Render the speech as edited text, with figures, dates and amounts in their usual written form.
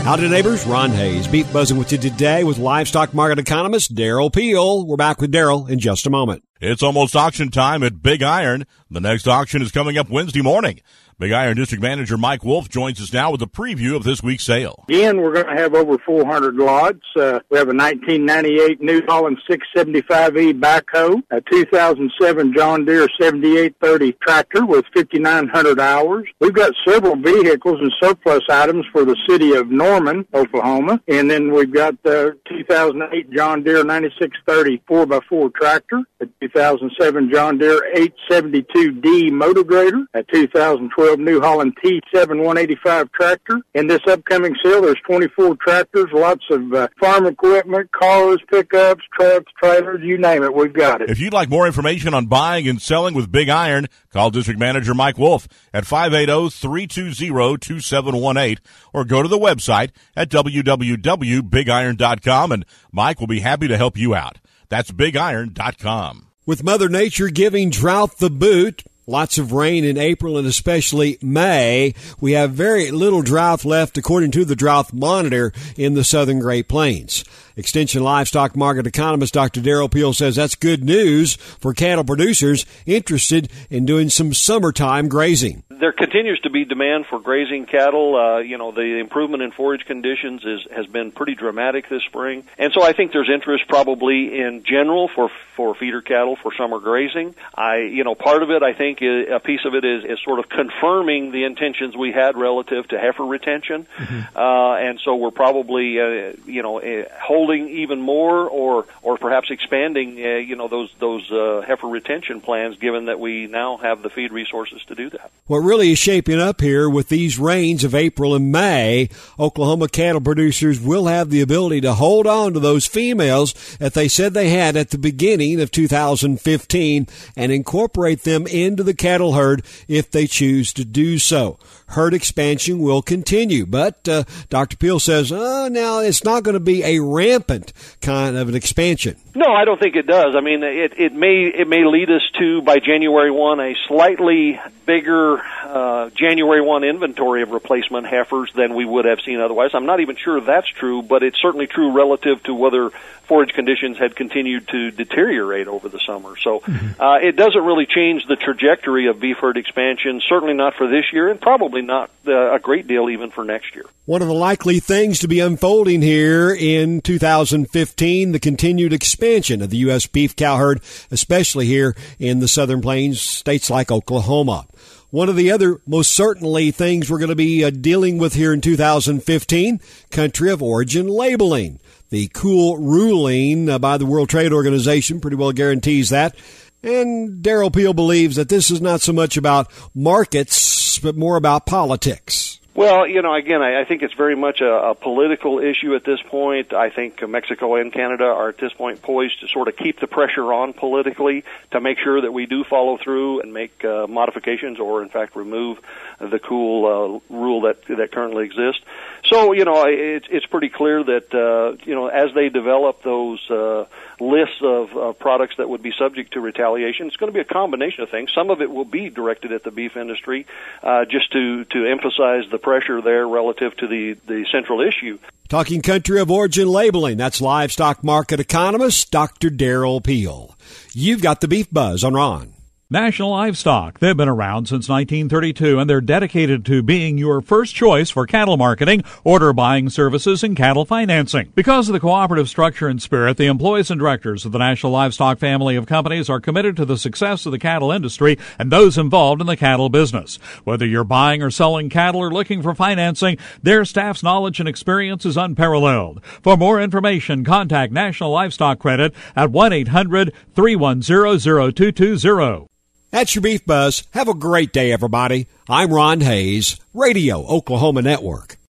Howdy, neighbors. Ron Hayes. Beef buzzing with you today with livestock market economist Darrell Peel. We're back with Darrell in just a moment. It's almost auction time at Big Iron. The next auction is coming up Wednesday morning. Big Iron District Manager Mike Wolf joins us now with a preview of this week's sale. Again, we're going to have over 400 lots. We have a 1998 New Holland 675E backhoe, a 2007 John Deere 7830 tractor with 5,900 hours. We've got several vehicles and surplus items for the city of Norman, Oklahoma. And then we've got the 2008 John Deere 9630 4x4 tractor, a 2007 John Deere 872D motor grader, a 2012 New Holland T7 185 tractor. In this upcoming sale, there's 24 tractors, lots of farm equipment, cars, pickups, trucks, trailers, you name it, we've got it. If you'd like more information on buying and selling with Big Iron, call District Manager Mike Wolf at 580-320-2718 or go to the website at www.bigiron.com, and Mike will be happy to help you out. That's bigiron.com. With Mother Nature giving drought the boot, lots of rain in April and especially May, we have very little drought left according to the Drought Monitor in the southern Great Plains. Extension livestock market economist Dr. Darrell Peel says that's good news for cattle producers interested in doing some summertime grazing. There continues to be demand for grazing cattle. The improvement in forage conditions has been pretty dramatic this spring. And so I think there's interest probably in general for feeder cattle for summer grazing. Part of it, I think, a piece of it is sort of confirming the intentions we had relative to heifer retention. Mm-hmm. And so we're probably, holding even more or perhaps expanding, those heifer retention plans, given that we now have the feed resources to do that. What really is shaping up here with these rains of April and May, Oklahoma cattle producers will have the ability to hold on to those females that they said they had at the beginning of 2015 and incorporate them into the cattle herd if they choose to do so. Herd expansion will continue, but Dr. Peel says, now it's not going to be a rampant kind of an expansion. No, I don't think it does. I mean, it may lead us to, by January 1, a slightly bigger January 1 inventory of replacement heifers than we would have seen otherwise. I'm not even sure that's true, but it's certainly true relative to whether forage conditions had continued to deteriorate over the summer. So it doesn't really change the trajectory of beef herd expansion, certainly not for this year, and probably not a great deal even for next year. One of the likely things to be unfolding here in 2015, the continued expansion of the U.S. beef cow herd, especially here in the Southern Plains, states like Oklahoma. One of the other most certainly things we're going to be dealing with here in 2015, country of origin labeling. The cool ruling by the World Trade Organization pretty well guarantees that. And Darrell Peel believes that this is not so much about markets, but more about politics. Well, again, I think it's very much a political issue at this point. I think Mexico and Canada are at this point poised to sort of keep the pressure on politically to make sure that we do follow through and make modifications or, in fact, remove the cool rule that currently exists. So, it's pretty clear that, as they develop those lists of products that would be subject to retaliation, it's going to be a combination of things. Some of it will be directed at the beef industry just to emphasize the pressure there relative to the central issue. Talking country of origin labeling, that's livestock market economist Dr. Darrell Peel. You've got the Beef Buzz on Ron. National Livestock. They've been around since 1932, and they're dedicated to being your first choice for cattle marketing, order buying services, and cattle financing. Because of the cooperative structure and spirit, the employees and directors of the National Livestock family of companies are committed to the success of the cattle industry and those involved in the cattle business. Whether you're buying or selling cattle or looking for financing, their staff's knowledge and experience is unparalleled. For more information, contact National Livestock Credit at 1-800-310-0220. That's your Beef Buzz. Have a great day, everybody. I'm Ron Hayes, Radio Oklahoma Network.